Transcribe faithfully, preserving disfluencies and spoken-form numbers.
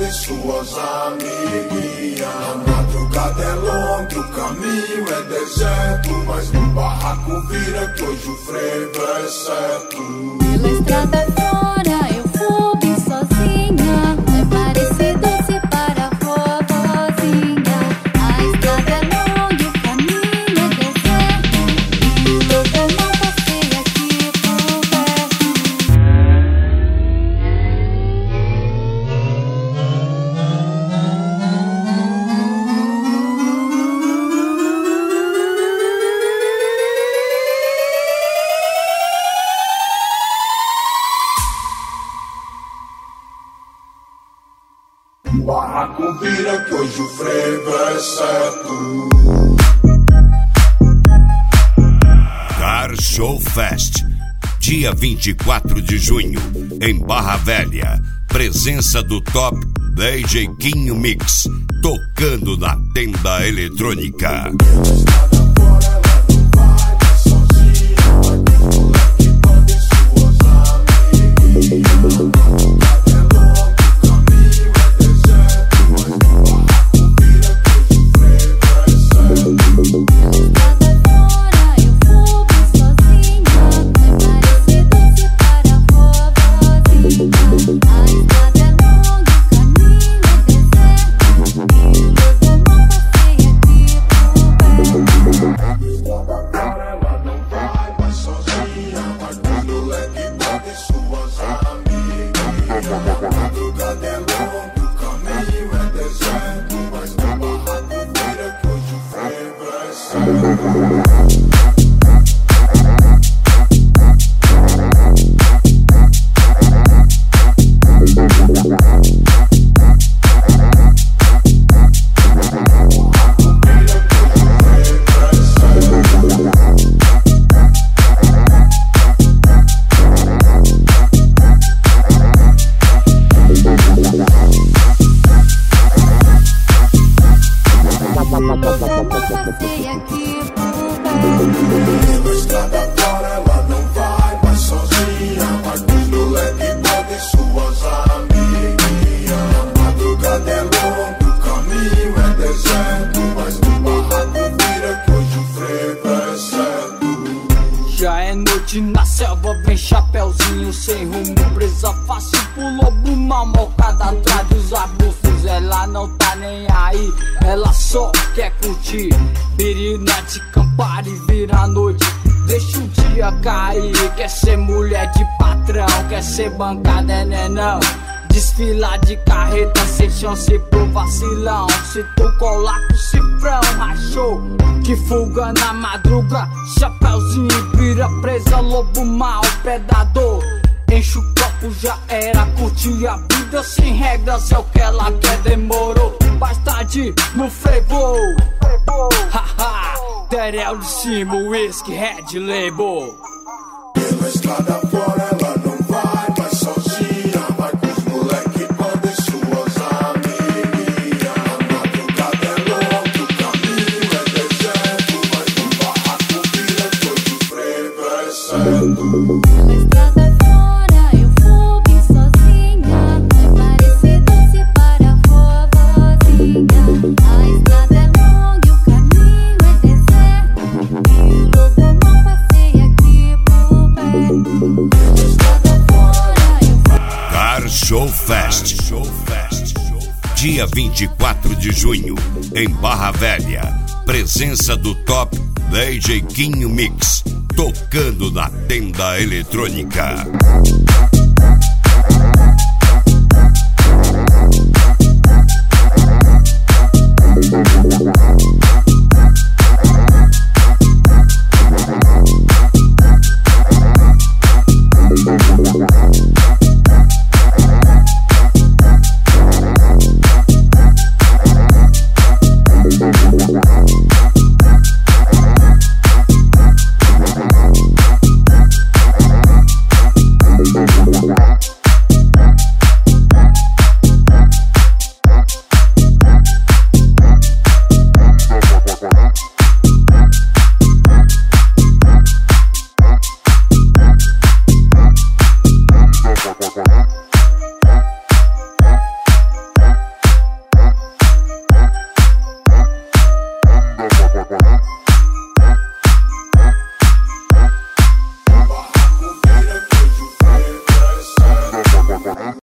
podem suas amiguinhas. A madrugada é longa, o caminho é deserto, mas no barraco vira que hoje o frevo é certo. Pela estrada fora eu fui bem sozinha, é parecido se para a vovozinha. A estrada é longa e o caminho é deserto, e o lobo mal passeia aqui por perto. O barraco vira que hoje o frevo é certo. Car Show Fest, dia vinte e quatro de junho, em Barra Velha. Presença do top D J Quinho Mix, tocando na tenda eletrônica. Bancada é nenão, desfilar de carreta sem chance pro vacilão. Se tu colar com cifrão, rachou, que fuga na madruga. Chapeuzinho vira presa, lobo mal, predador. Enche o copo, já era, curtir a vida sem regras, é o que ela quer, demorou. Mais tarde no frevo, haha, Terel de cima, whisky, red label. Pela estrada fora ela não vai mais sozinha, vai com os moleque, podem suas amiguinhas. A madrugada é longa, o caminho é deserto, mas no barraco vira que hoje o frevo é certo. Pela estrada fora eu fui bem sozinha, é parecido se para a vovozinha. A estrada é longa e o caminho é deserto, e o lobo mal passeia aqui por perto. Car Show Fest, dia vinte e quatro de junho, em Barra Velha. Presença do top D J Quinho Mix, tocando na tenda eletrônica.